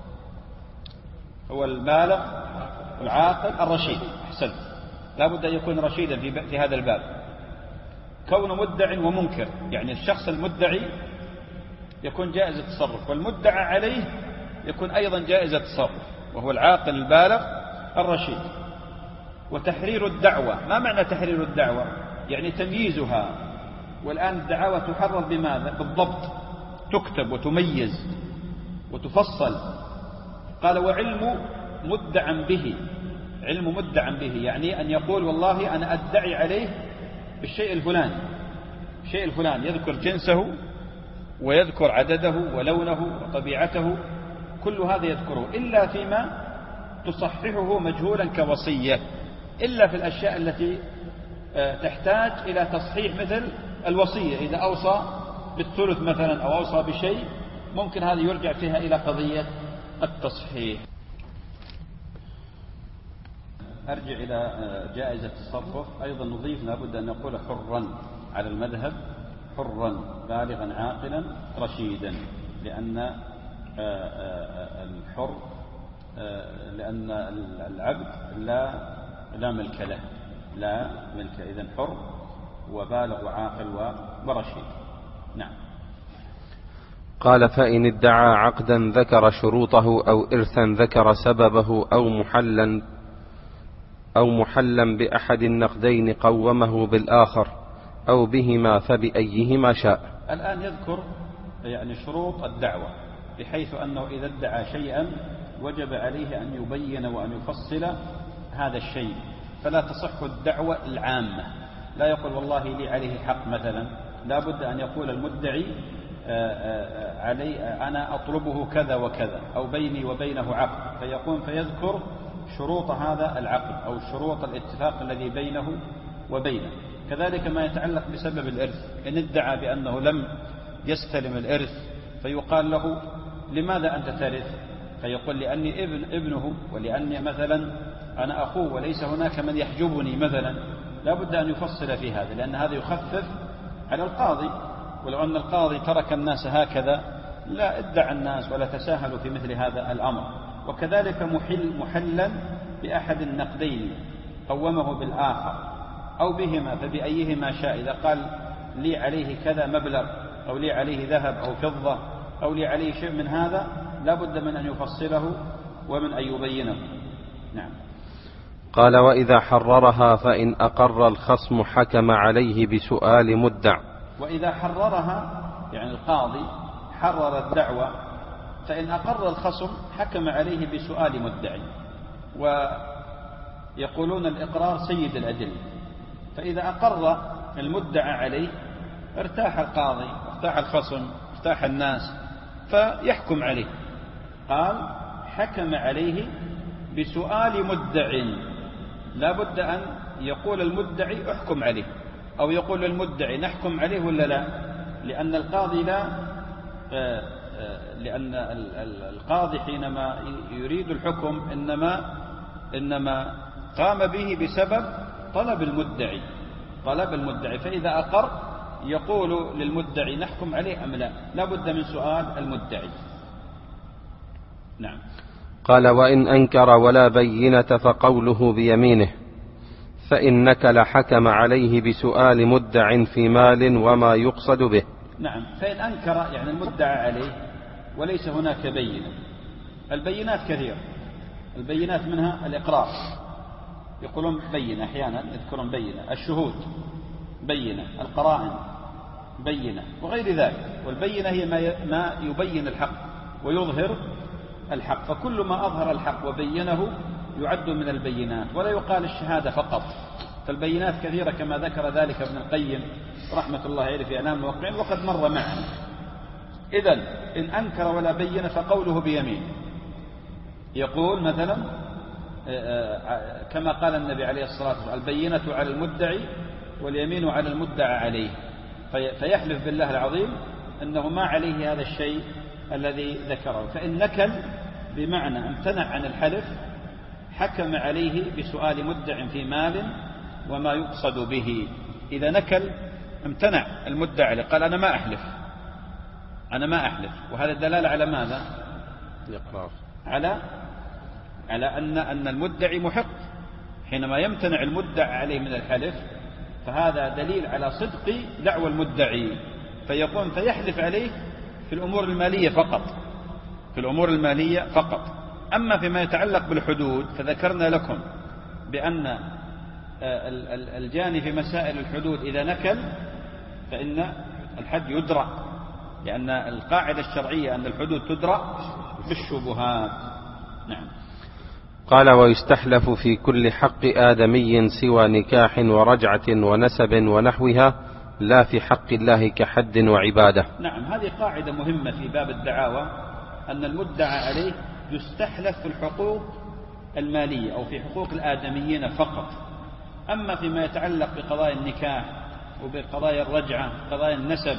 هو البالغ العاقل الرشيد. أحسنت، لا بد أن يكون رشيدا في هذا الباب. كون مدع ومنكر يعني الشخص المدعي يكون جائز التصرف، والمدعى عليه يكون أيضا جائز التصرف، وهو العاقل البالغ الرشيد. وتحرير الدعوة. ما معنى تحرير الدعوة؟ يعني تمييزها. والآن الدعاوى تحرر بماذا؟ بالضبط، تكتب وتميز وتفصل. قال: وعلم مدعا به. علم مدعا به يعني أن يقول والله أنا أدعي عليه بالشيء الفلاني، الشيء الفلاني، يذكر جنسه ويذكر عدده ولونه وطبيعته، كل هذا يذكره، إلا فيما تصححه مجهولا كوصية، إلا في الأشياء التي تحتاج إلى تصحيح، مثل الوصية إذا أوصى بالثلث مثلا أو أوصى بشيء، ممكن هذا يرجع فيها إلى قضية التصحيح. أرجع إلى جائزة التصرف. أيضا نضيف لابد أن نقول حرا على المذهب، حرا بالغا عاقلا رشيدا، لأن الحر لأن العبد لا لا ملك له، لا ملك، إذن حر وبالغ وعاقل ورشيد. نعم. قال: فإن ادعى عقدا ذكر شروطه أو إرثا ذكر سببه أو محلا أو محلا بأحد النقدين قومه بالآخر أو بهما فبأيهما شاء. الآن يذكر يعني شروط الدعوة، بحيث أنه إذا ادعى شيئا وجب عليه أن يبين وأن يفصل هذا الشيء، فلا تصح الدعوة العامة. لا يقول والله لي عليه حق مثلا، لا بد أن يقول المدعي علي أنا أطلبه كذا وكذا، أو بيني وبينه عقد، فيقوم فيذكر شروط هذا العقد أو شروط الاتفاق الذي بينه وبينه. كذلك ما يتعلق بسبب الإرث، إن ادعى بأنه لم يستلم الإرث فيقال له لماذا أنت ترث؟ فيقول لأني ابن ابنه، ولأني مثلا أنا أخوه وليس هناك من يحجبني مثلا. لا بد أن يفصل في هذا، لأن هذا يخفف على القاضي. ولو أن القاضي ترك الناس هكذا لا ادعى الناس ولا تساهلوا في مثل هذا الأمر. وكذلك محل محلا بأحد النقدين قومه بالآخر أو بهما فبأيهما شاء. إذا قال لي عليه كذا مبلغ، أو لي عليه ذهب أو فضة، أو لي عليه شيء من هذا، لا بد من أن يفصله ومن أن يبينه. نعم. قال: وإذا حررها فإن أقر الخصم حكم عليه بسؤال مدع. وإذا حررها يعني القاضي حرر الدعوة، فإن أقر الخصم حكم عليه بسؤال مدعي، ويقولون الإقرار سيد الأدلة، فإذا أقر المدعى عليه ارتاح القاضي، ارتاح الخصم، ارتاح الناس، فيحكم عليه. قال: حكم عليه بسؤال مدع، لا بد أن يقول المدعي احكم عليه، أو يقول المدعي نحكم عليه ولا لا، لأن القاضي لا لأن القاضي حينما يريد الحكم إنما إنما قام به بسبب طلب المدعي طلب المدعي فإذا أقر يقول للمدعي نحكم عليه أم لا، لا بد من سؤال المدعي. نعم. قال: وإن أنكر ولا بينة فقوله بيمينه، فإن نكل حكم عليه بسؤال مدع في مال وما يقصد به. نعم. فإن أنكر يعني المدعى عليه وليس هناك بينة. البينات كثيرة، البينات منها الإقرار، يقولون بينة، أحيانا يذكرون بينة، الشهود بينة، القرائن بينة، وغير ذلك. والبينة هي ما يبين الحق ويظهر الحق، فكل ما أظهر الحق وبينه يعد من البينات، ولا يقال الشهادة فقط، فالبينات كثيرة كما ذكر ذلك ابن القيم رحمة الله عليه في إعلام الموقعين، وقد مر معنا. إذن إن أنكر ولا بين فقوله بيمين، يقول مثلا كما قال النبي عليه الصلاة والسلام: البينة على المدعي واليمين على المدعى عليه، فيحلف بالله العظيم أنه ما عليه هذا الشيء الذي ذكره. فإن نكل بمعنى امتنع عن الحلف حكم عليه بسؤال مدع في مال وما يقصد به. إذا نكل امتنع المدعي، قال أنا ما أحلف أنا ما أحلف وهذا دلالة على ماذا؟ الإقرار، على على أن أن المدعي محق. حينما يمتنع المدعي عليه من الحلف فهذا دليل على صدق دعوى المدعي، فيقوم فيحلف عليه في الأمور المالية فقط في الأمور المالية فقط. أما فيما يتعلق بالحدود فذكرنا لكم بأن الجاني في مسائل الحدود إذا نكل فإن الحد يدرى، لأن القاعدة الشرعية أن الحدود تدرى بالشبهات. نعم. قال: ويستحلف في كل حق آدمي سوى نكاح ورجعة ونسب ونحوها، لا في حق الله كحد وعبادة. نعم. هذه قاعدة مهمة في باب الدعاوى، أن المدعى عليه يستحلف في الحقوق المالية أو في حقوق الآدميين فقط. أما فيما يتعلق بقضايا النكاح وبقضايا الرجعة، قضايا النسب،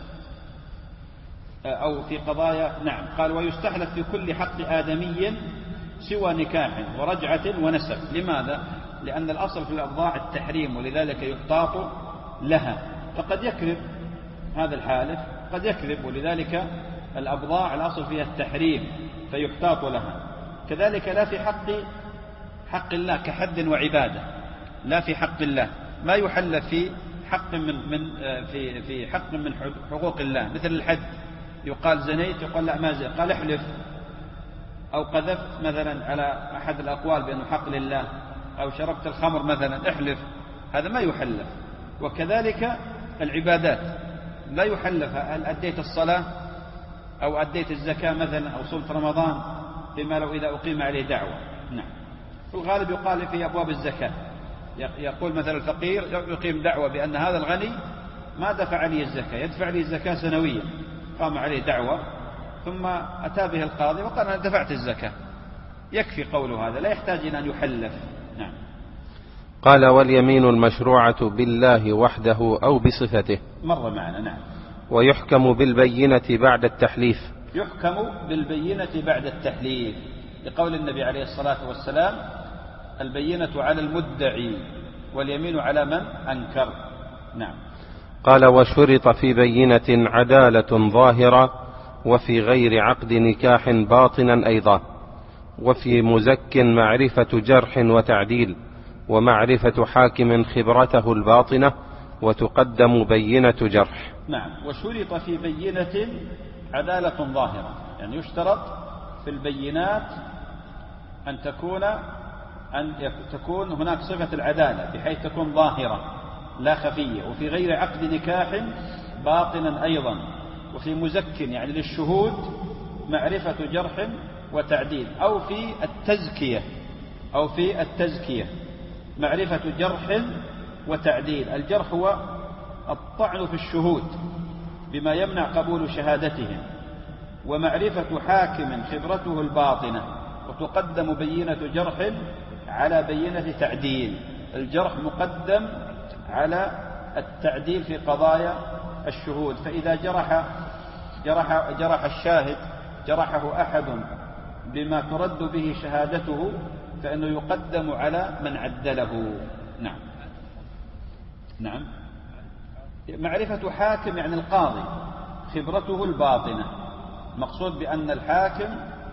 أو في قضايا نعم قال: ويستحلف في كل حق آدمي سوى نكاح ورجعة ونسب. لماذا؟ لأن الأصل في الأبضاع التحريم، ولذلك يحتاط لها، فقد يكذب هذا الحالف، قد يكذب، ولذلك الأبضاع الأصل فيها التحريم فيحتاط لها. كذلك لا في حق حق الله كحد وعبادة، لا في حق الله ما يحلف في حق من من في في حق من حقوق الله، مثل الحد، يقال زنيت يقال لا ما زنيت، قال احلف، أو قذفت مثلا على أحد الأقوال بأنه حق لله، أو شربت الخمر مثلا احلف، هذا ما يحلف. وكذلك العبادات لا يحلف، هل أديت الصلاة أو أديت الزكاة مثلا أو صمت رمضان، بما لو إذا أقيم عليه دعوة. نعم. في الغالب يقال في أبواب الزكاة، يقول مثلا الفقير يقيم دعوة بأن هذا الغني ما دفع لي الزكاة، يدفع لي الزكاة سنويا، قام عليه دعوة ثم أتى به القاضي وقال أنا دفعت الزكاة، يكفي قوله هذا، لا يحتاج إلى أن يحلف. نعم. قال: واليمين المشروعة بالله وحده أو بصفته، مر معنا. نعم. ويحكم بالبينة بعد التحليف، يحكم بالبينة بعد التحليف، لقول النبي عليه الصلاة والسلام: البينة على المدعي واليمين على من أنكر. نعم. قال: وشرط في بينة عدالة ظاهرة، وفي غير عقد نكاح باطنا أيضا، وفي مزك معرفة جرح وتعديل، ومعرفة حاكم خبرته الباطنة، وتقدم بينة جرح. نعم. وشرط في بينة عدالة ظاهرة، يعني يشترط في البينات أن تكون أن تكون هناك صفة العدالة بحيث تكون ظاهرة لا خفية، وفي غير عقد نكاح باطنا أيضا، وفي مزك يعني للشهود معرفة جرح وتعديل، أو في التزكية أو في التزكية معرفة جرح وتعديل. الجرح هو الطعن في الشهود بما يمنع قبول شهادتهم، ومعرفة حاكم خبرته الباطنة، وتقدم بينة جرح على بينة تعديل. الجرح مقدم على التعديل في قضايا الشهود، فإذا جرح جرح جرح الشاهد جرحه أحد بما ترد به شهادته فإنه يقدم على من عدله. نعم. نعم. معرفة حاكم يعني القاضي خبرته الباطنة، مقصود بأن الحاكم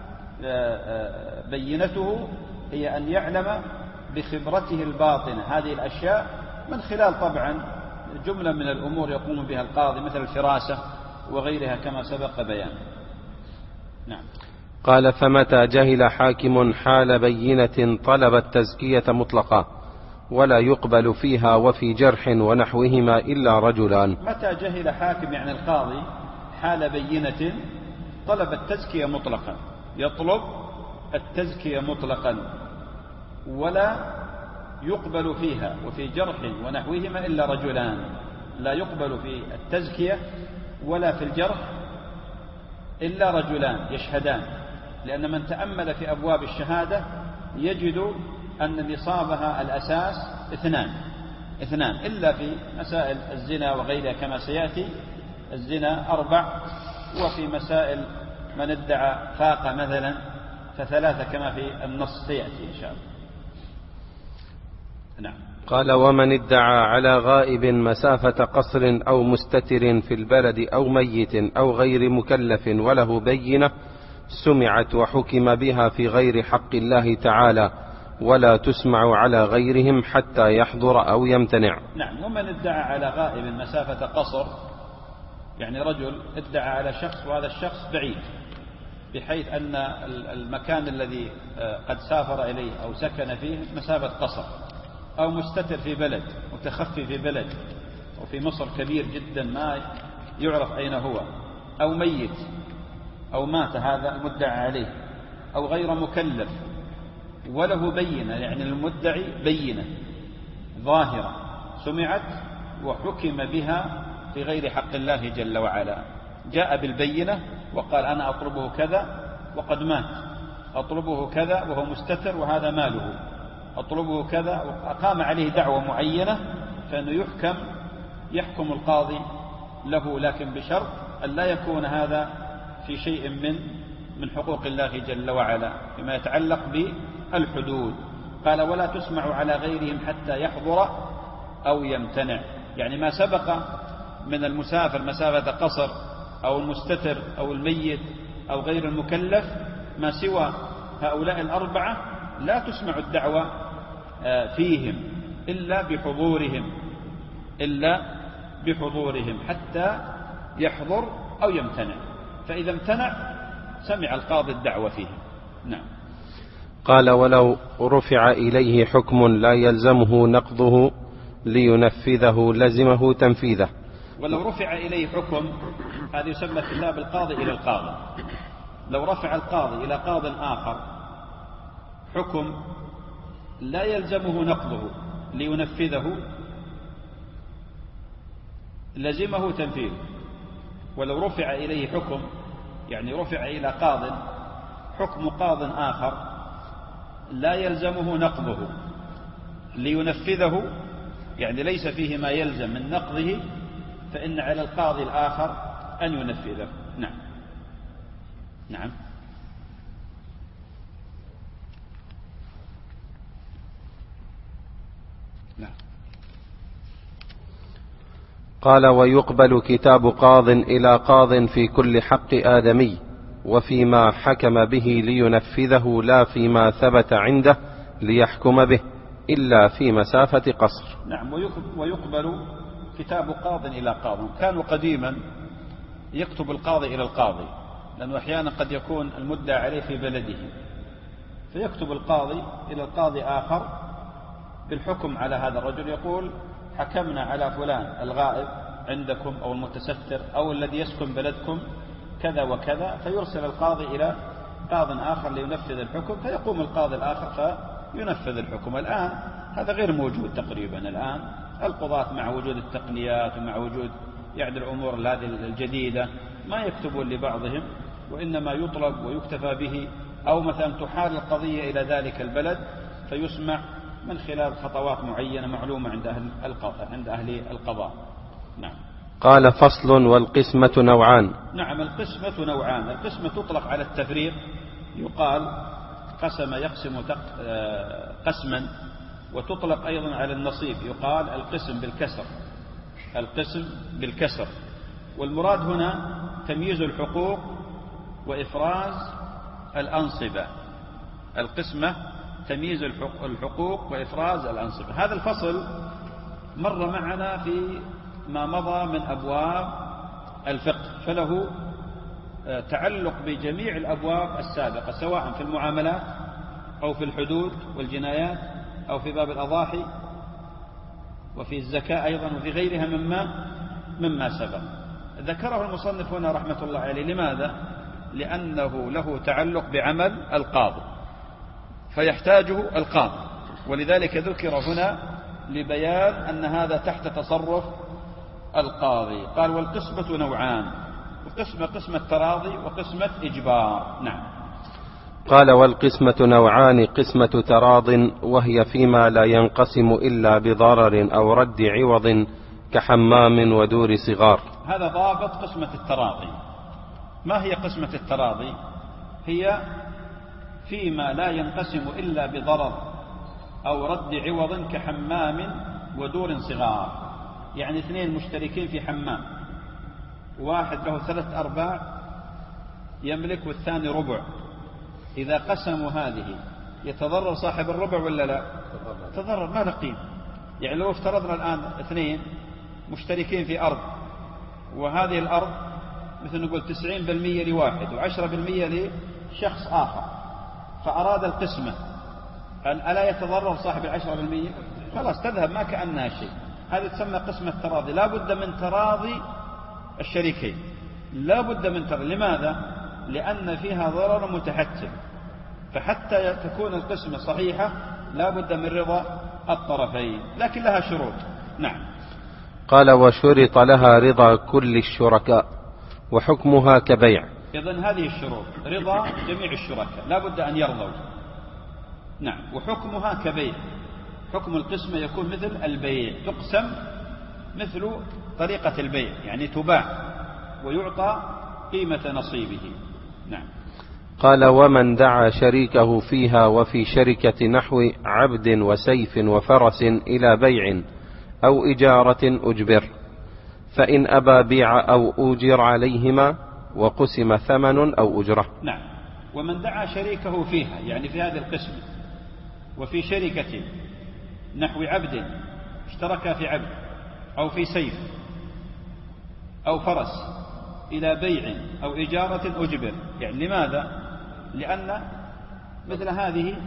بينته هي أن يعلم بخبرته الباطنة هذه الأشياء من خلال طبعا جملة من الأمور يقوم بها القاضي مثل الفراسة وغيرها كما سبق بيان. نعم. قال: فمتى جهل حاكم حال بينة طلب التزكية مطلقا ولا يقبل فيها وفي جرح ونحوهما إلا رجلان. متى جهل حاكم يعني القاضي حال بينة طلب التزكية مطلقا، يطلب التزكية مطلقا ولا يقبل فيها وفي جرح ونحوهما إلا رجلان. لا يقبل في التزكية ولا في الجرح إلا رجلان يشهدان، لأن من تأمل في أبواب الشهادة يجد أن نصابها الأساس اثنان اثنان إلا في مسائل الزنا وغيرها كما سيأتي. الزنا أربع، وفي مسائل من ادعى فاقة مثلا فثلاثة كما في النص سيأتي إن شاء الله. نعم. قال: ومن ادعى على غائب مسافة قصر أو مستتر في البلد أو ميت أو غير مكلف وله بينة سمعت وحكم بها في غير حق الله تعالى ولا تسمع على غيرهم حتى يحضر أو يمتنع. نعم. ومن ادعى على غائب مسافة قصر يعني رجل ادعى على شخص وهذا الشخص بعيد بحيث أن المكان الذي قد سافر إليه أو سكن فيه مسافة قصر، أو مستتر في بلد متخفي في بلد وفي مصر كبير جدا ما يعرف أين هو، أو ميت أو مات هذا المدعى عليه، أو غير مكلف وله بينة يعني المدعي بينة ظاهرة سمعت وحكم بها في غير حق الله جل وعلا. جاء بالبينة وقال أنا أطلبه كذا وقد مات، أطلبه كذا وهو مستتر وهذا ماله، أطلبه كذا، وأقام عليه دعوة معينة، فإنه يحكم يحكم القاضي له، لكن بشرط أن لا يكون هذا في شيء من من حقوق الله جل وعلا فيما يتعلق بالحدود. قال: ولا تسمع على غيرهم حتى يحضر أو يمتنع، يعني ما سبق من المسافر مسافة قصر أو المستتر أو الميت أو غير المكلف ما سوى هؤلاء الأربعة لا تسمع الدعوة فيهم إلا بحضورهم إلا بحضورهم حتى يحضر أو يمتنع، فإذا امتنع سمع القاضي الدعوة فيهم. نعم. قال: ولو رفع إليه حكم لا يلزمه نقضه لينفذه لزمه تنفيذه. ولو رفع إليه حكم هذا يسمى كتاب القاضي إلى القاضي. لو رفع القاضي إلى قاض آخر حكم لا يلزمه نقضه لينفذه لزمه تنفيذه. ولو رفع إليه حكم يعني رفع إلى قاض حكم قاض آخر لا يلزمه نقضه لينفذه يعني ليس فيه ما يلزم من نقضه، فإن على القاضي الآخر أن ينفذه. نعم. نعم. نعم. قال: ويقبل كتاب قاض إلى قاض في كل حق آدمي وفيما حكم به لينفذه لا فيما ثبت عنده ليحكم به إلا في مسافة قصر. نعم. ويقبل كتاب قاض إلى قاض. كانوا قديما يكتب القاضي إلى القاضي، لأنه أحيانا قد يكون المدعى عليه في بلده، فيكتب القاضي إلى القاضي آخر بالحكم على هذا الرجل، يقول حكمنا على فلان الغائب عندكم أو المتستر أو الذي يسكن بلدكم كذا وكذا، فيرسل القاضي إلى قاض آخر لينفذ الحكم، فيقوم القاضي الآخر فينفذ الحكم. الآن هذا غير موجود تقريبا. الآن القضاة مع وجود التقنيات ومع وجود يعني الأمور هذه الجديدة ما يكتبون لبعضهم، وإنما يطلب ويكتفى به، أو مثلا تحال القضية إلى ذلك البلد فيسمع من خلال خطوات معينة معلومة عند أهل القضاء عند أهل القضاء. نعم. قال فصل والقسمة نوعان. نعم، القسمة نوعان. القسمة تطلق على التفريق، يقال قسم يقسم قسما، وتطلق أيضا على النصيب، يقال القسم بالكسر القسم بالكسر والمراد هنا تمييز الحقوق وإفراز الأنصبة. القسمة تمييز الحقوق وإفراز الأنصبة. هذا الفصل مر معنا في ما مضى من أبواب الفقه، فله تعلق بجميع الأبواب السابقة، سواء في المعاملات أو في الحدود والجنايات أو في باب الأضاحي وفي الزكاة أيضا وفي غيرها مما مما سبق. ذكره المصنف هنا رحمة الله عليه. لماذا؟ لأنه له تعلق بعمل القاضي فيحتاجه القاضي، ولذلك ذكر هنا لبيان أن هذا تحت تصرف القاضي. قال والقسمة نوعان، قسمة قسمة تراضي وقسمة إجبار. نعم. قال والقسمة نوعان، قسمة تراض وهي فيما لا ينقسم إلا بضرر أو رد عوض كحمام ودور صغار. هذا ضابط قسمة التراضي. ما هي قسمة التراضي؟ هي فيما لا ينقسم إلا بضرر أو رد عوض كحمام ودور صغار. يعني اثنين مشتركين في حمام، واحد له ثلاث أرباع يملك والثاني ربع، إذا قسموا هذه يتضرر صاحب الربع ولا لا؟ تضرر، ما نقيم. يعني لو افترضنا الآن اثنين مشتركين في أرض، وهذه الأرض مثل نقول تسعين بالمئة لواحد وعشرة بالمئة لشخص آخر، فأراد القسمة، ألا يتضرر صاحب العشرة بالمئة؟ خلاص تذهب ما كأنها شيء. هذه تسمى قسمة تراضي. لا بد من تراضي الشريكين، لا بد من تراضي. لماذا؟ لأن فيها ضرر متحتم، فحتى تكون القسمة صحيحة لا بد من رضا الطرفين، لكن لها شروط. نعم. قال وشرط لها رضا كل الشركاء وحكمها كبيع. إذن هذه الشروط، رضا جميع الشركاء لا بد أن يرضوا. نعم. وحكمها كبيع، حكم القسمة يكون مثل البيع، تقسم مثل طريقة البيع، يعني تباع ويعطى قيمة نصيبه. نعم. قال ومن دعا شريكه فيها وفي شركة نحو عبد وسيف وفرس إلى بيع أو إجارة أجبر، فإن أبى بيع أو أوجر عليهما وقسم ثمن أو أجرة. نعم. ومن دعا شريكه فيها، يعني في هذه القسمة، وفي شركة نحو عبد، اشتركا في عبد أو في سيف أو فرس إلى بيع أو إجارة أجبر. يعني لماذا؟ لأن مثل هذه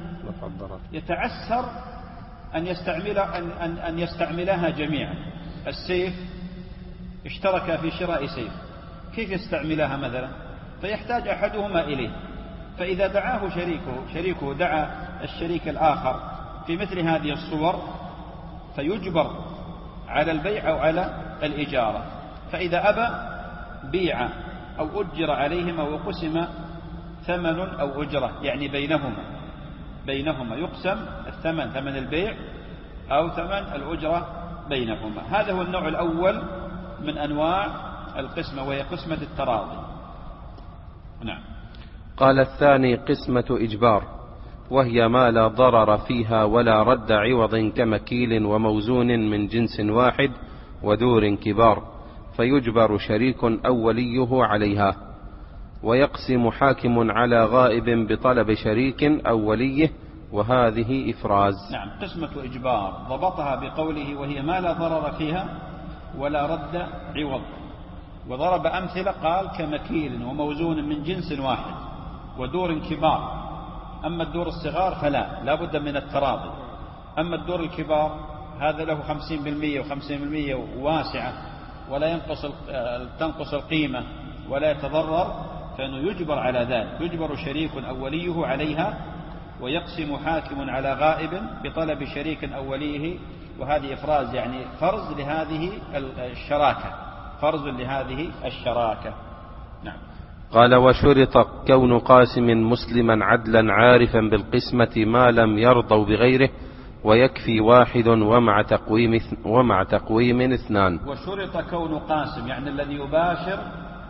يتعسر أن يستعمل أن, أن, أن يستعملها جميعا. السيف اشترك في شراء سيف، كيف يستعملها مثلا؟ فيحتاج أحدهما إليه، فإذا دعاه شريكه شريكه دعا الشريك الآخر في مثل هذه الصور فيجبر على البيع أو على الإجارة. فإذا أبى بيع أو أجر عليهما وقسم ثمن أو أجرة، يعني بينهما بينهما يقسم الثمن، ثمن البيع أو ثمن الأجرة بينهما. هذا هو النوع الأول من أنواع القسمة، وهي قسمة التراضي. نعم. قال الثاني قسمة إجبار، وهي ما لا ضرر فيها ولا رد عوض كمكيل وموزون من جنس واحد ودور كبار، فيجبر شريك أو وليه عليها، ويقسم حاكم على غائب بطلب شريك أو وليه، وهذه إفراز. نعم. قسمة إجبار ضبطها بقوله وهي ما لا ضرر فيها ولا رد عوض. وضرب أمثلة قال كمكيل وموزون من جنس واحد ودور كبار. أما الدور الصغار فلا لا بد من التراضي. أما الدور الكبار هذا له خمسين بالمئة وخمسين بالمئة واسعة ولا ينقص تنقص القيمة ولا يتضرر، فإنه يجبر على ذلك، يجبر شريك أوليه عليها، ويقسم حاكم على غائب بطلب شريك أوليه. وهذه إفراز يعني فرز لهذه الشراكة، فرز لهذه الشراكة. نعم. قال وشرط كون قاسم مسلما عدلا عارفا بالقسمة ما لم يرضوا بغيره، ويكفي واحد ومع تقويم ومع تقويم اثنان. وشرط كون قاسم يعني الذي يباشر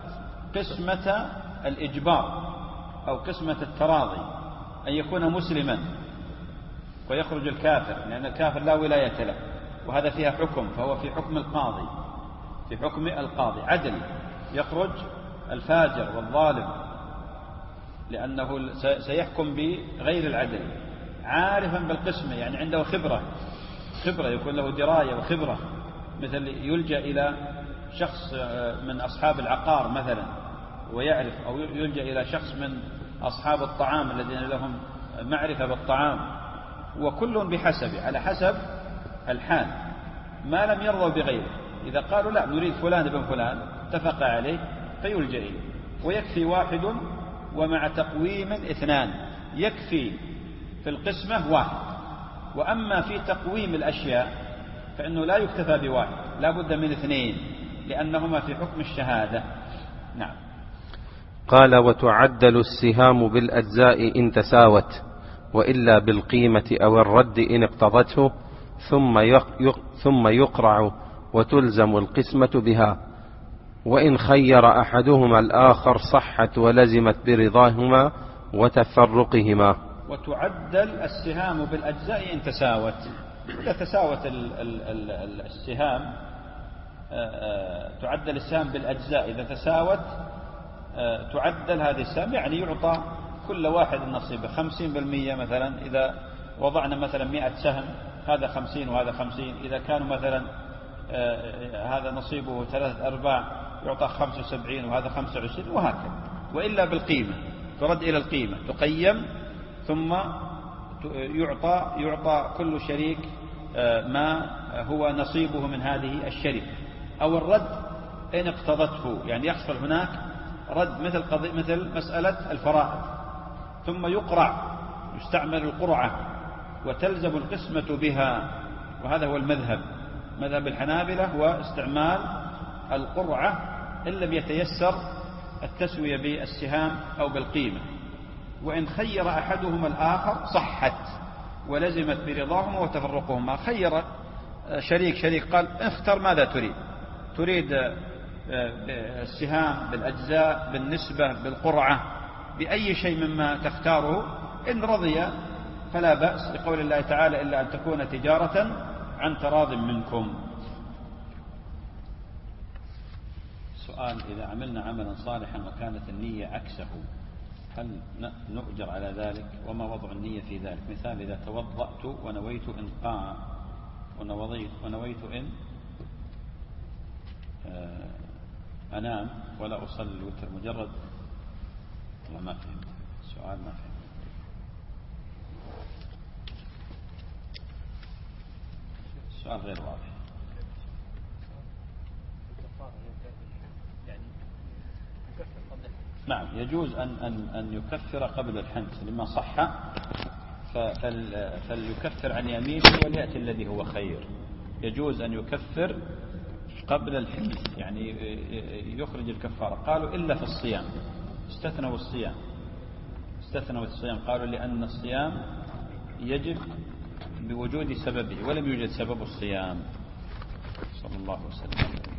قسمة الإجبار أو قسمة التراضي أن يكون مسلما ويخرج الكافر، لأن الكافر لا ولاية له، وهذا فيها حكم، فهو في حكم القاضي، في حكم القاضي عدل، يخرج الفاجر والظالم لأنه سيحكم بغير العدل. عارفا بالقسمة يعني عنده خبرة، خبرة يكون له دراية وخبرة، مثل يلجأ إلى شخص من أصحاب العقار مثلا ويعرف، أو يلجأ إلى شخص من أصحاب الطعام الذين لهم معرفة بالطعام، وكل بحسب على حسب الحال ما لم يرضوا بغيره. إذا قالوا لا نريد فلان بن فلان اتفق عليه فيلجأ إليه. ويكفي واحد ومع تقويم اثنان، يكفي في القسمة واحد. وأما في تقويم الأشياء فإنه لا يكتفى بواحد، لا بد من اثنين لأنهما في حكم الشهادة. نعم. قال وتعدل السهام بالأجزاء إن تساوت، وإلا بالقيمة أو الرد إن اقتضته، ثم ثم يقرع وتلزم القسمة بها. وإن خير أحدهما الآخر صحت ولزمت برضاهما وتفرقهما. وتعدل السهام بالأجزاء إن تساوت، إذا تساوت ال ال ال السهام تعدل السهام بالأجزاء، إذا تساوت تعدل هذه السهام، يعني يعطى كل واحد نصيبه خمسين بالمئة مثلا. إذا وضعنا مثلا مئة سهم هذا خمسين وهذا خمسين، إذا كانوا مثلا هذا نصيبه ثلاثة أرباع يعطى خمسة وسبعين وهذا خمسة وعشرين وهكذا. وإلا بالقيمة ترد إلى القيمة، تقيم ثم يعطى يعطى كل شريك ما هو نصيبه من هذه الشركة. أو الرد إن اقتضته، يعني يحصل هناك رد مثل قضية مثل مسألة الفرائض، ثم يقرع، يستعمل القرعة وتلزم القسمة بها. وهذا هو المذهب، مذهب الحنابلة هو استعمال القرعة إن لم يتيسر التسوية بالسهام أو بالقيمة. وإن خير أحدهما الآخر صحت ولزمت برضاهما وتفرقهما. خير شريك شريك قال اختر ماذا تريد، تريد السهام بالأجزاء بالنسبة بالقرعة بأي شيء مما تختاره، إن رضي فلا بأس، لقول الله تعالى إلا أن تكون تجارة عن تراض منكم. سؤال: إذا عملنا عملا صالحا وكانت النية عكسه هل نؤجر على ذلك؟ وما وضع النية في ذلك؟ مثال: إذا توضأت ونويت إن قام ونويت, ونويت إن أنام ولا أصلي الوتر، مجرد والله ما فهم السؤال، ما فهم. السؤال غير واضح. نعم، يجوز أن, أن, أن يكفر قبل الحنث لما صح، فليكفر عن يمينه وليأتي الذي هو خير. يجوز أن يكفر قبل الحنث، يعني يخرج الكفارة. قالوا إلا في الصيام، استثنوا الصيام، استثنوا الصيام، قالوا لأن الصيام يجب بوجود سببه ولم يوجد سبب الصيام. صلى الله عليه وسلم.